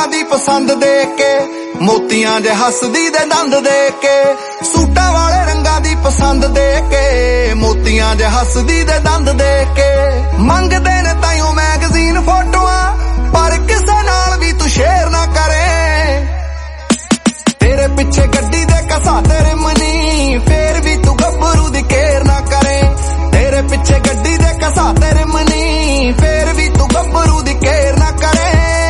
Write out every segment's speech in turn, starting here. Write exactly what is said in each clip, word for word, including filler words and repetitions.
ਰੰਗਾਂ ਦੀ ਪਸੰਦ ਦੇ ਕੇ ਮੋਤੀਆਂ ਜੇ ਹੱਸਦੀ ਦੇ ਦੰਦ ਦੇ ਕੇ ਸੂਟਾਂ ਵਾਲੇ ਰੰਗਾਂ ਦੀ ਪਸੰਦ ਦੇ ਕੇ ਮੋਤੀਆਂ ਜੇ ਹੱਸਦੀ ਦੇ ਦੰਦ ਦੇ ਕੇ ਮੰਗਦੇ ਨੇ ਤਾਈਓ ਮੈਗਜ਼ੀਨ ਫੋਟੋਆਂ ਪਰ ਕਿਸੇ ਨਾਲ ਵੀ ਤੂੰ ਸ਼ੇਅਰ ਨਾ ਕਰੇ ਤੇਰੇ ਪਿੱਛੇ ਗੱਡੀ ਦੇ ਕਸਾ ਤੇਰੇ ਮਨੀ ਫੇਰ ਵੀ ਤੂੰ ਗੱਭਰੂ ਦੀ ਕੇਅਰ ਨਾ ਕਰੇ ਤੇਰੇ ਪਿੱਛੇ ਗੱਡੀ ਦੇ ਕਸਾ ਤੇਰੇ ਮਨੀ ਫੇਰ ਵੀ ਤੂੰ ਗੱਭਰੂ ਦੀ ਕੇਅਰ ਨਾ ਕਰੇ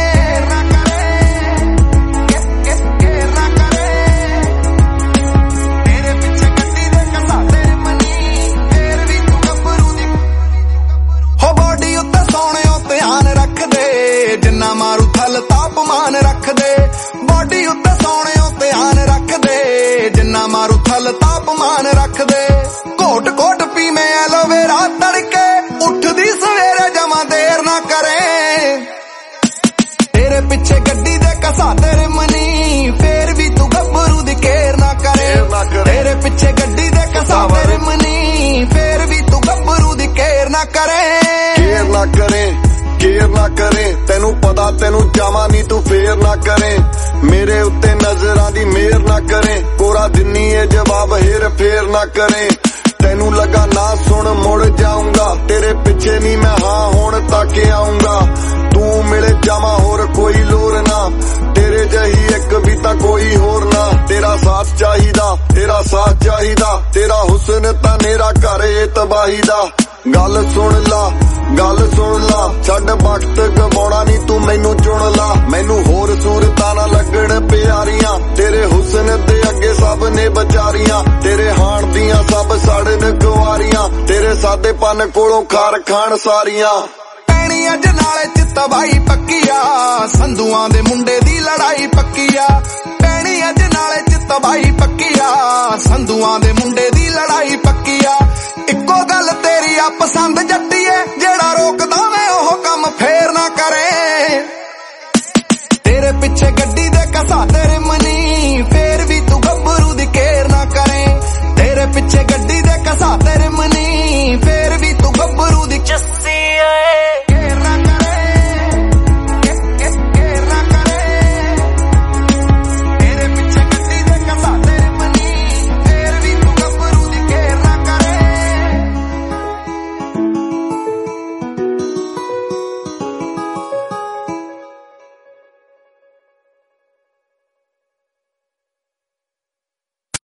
ਜਿੰਨਾ ਮਾਰੂ ਥਲ ਤਾਪਮਾਨ ਰੱਖਦੇ ਬੋਡੀ ਉੱਤੇ ਸੋਹਣਿਓ ਧਿਆਨ ਰੱਖਦੇ ਜਿੰਨਾ ਮਾਰੂ ਥਲ ਤਾਪਮਾਨ ਰੱਖਦੇ ਘੋਟ ਘੋਟ ਪੀਵੇਂ ਐਲੋਵੇਰਾ ਤੜਕੇ ਉੱਠਦੀ ਸਵੇਰੇ ਜਮਾ ਦੇਰ ਨਾ ਕਰੇ ਤੇਰੇ ਪਿੱਛੇ ਗੱਡੀ ਦੇ ਕਸਾ ਤੇਰੇ ਮਨੀ ਫੇਰ ਵੀ ਤੂੰ ਗੱਭਰੂ ਦੀ ਕੇਅਰ ਨਾ ਕਰੇ ਤੇਰੇ ਪਿੱਛੇ ਗੱਡੀ ਦੇ ਕਸਾ ਤੇਰੇ ਮਨੀ ਫੇਰ ਵੀ ਤੂੰ ਗੱਭਰੂ ਦੀ ਕੇਅਰ ਨਾ ਕਰੇ ਕੇਅਰ ਨਾ ਕਰੇ ਕੇਅਰ ਨਾ ਕਰੇ ਤੈਨੂੰ ਪਤਾ ਤੈਨੂੰ ਜਾਵਾਂ ਨੀ ਤੂੰ ਫੇਰ ਨਾ ਕਰੇ ਮੇਰੇ ਉੱਤੇ ਨਜ਼ਰਾਂ ਦੀ ਮੇਰ ਨਾ ਕਰੇ ਕੋਰਾ ਦਿੰਨੀ ਏ ਜਵਾਬ ਹੇਰ ਫੇਰ ਨਾ ਕਰੇ ਤੈਨੂੰ ਲੱਗਾ ਨਾ ਸੁਣ ਮੁੜ ਜਾਊਂਗਾ ਤੇਰੇ ਪਿੱਛੇ ਨੀ ਮੈਂ ਹਾਂ ਹੁਣ ਤੱਕ ਆਊਂਗਾ ਤੂੰ ਮਿਲੇ ਜਾਵਾਂ ਹੋਰ ਕੋਈ ਲੋੜ ਨਾ ਤੇਰੇ ਜਹੀ ਇੱਕ ਵੀ ਤਾਂ ਕੋਈ ਹੋਰ ਨਾ ਤੇਰਾ ਸਾਥ ਚਾਹੀਦਾ ਤੇਰਾ ਸਾਥ ਚਾਹੀਦਾ ਤੇਰਾ ਹੁਸਨ ਤਾਂ ਮੇਰਾ ਘਰ ਏ ਤਬਾਹੀ ਦਾ ਗੱਲ ਸੁਣ ਲਾ ਗੱਲ ਸੁਣ ਲਾ ਛੱਡ ਵਕਤ ਗਵਾਉਣਾ ਨੀ ਤੂੰ ਮੈਨੂੰ ਚੁਣ ਲਾ ਮੈਨੂੰ ਹੋਰ ਸੂਰਤਾਂ ਨਾ ਲੱਗਣ ਪਿਆਰੀਆਂ ਤੇਰੇ ਹੁਸਨ ਦੇ ਅੱਗੇ ਸਭ ਨੇ ਵਿਚਾਰੀਆਂ ਤੇਰੇ ਹਾਣ ਦੀਆਂ ਸਭ ਸੜਨ ਕੁਆਰੀਆਂ ਤੇਰੇ ਸਾਦੇਪਨ ਕੋਲੋਂ ਖਾਰ ਖਾਣ ਸਾਰੀਆਂ ਪੈਣੀ ਅੱਜ ਨਾਲੇ ਚਿੱਤ ਬਾਈ ਪੱਕੀ ਆ ਸੰਧੂਆਂ ਦੇ ਮੁੰਡੇ ਦੀ ਲੜਾਈ ਪੱਕੀ ਆ ਪੈਣੀ ਅੱਜ ਨਾਲੇ ਚਿੱਤ ਬਾਈ ਪੱਕੀ ਆ ਸੰਧੂਆਂ ਦੇ ਮੁੰਡੇ ਦੀ ਲੜਾਈ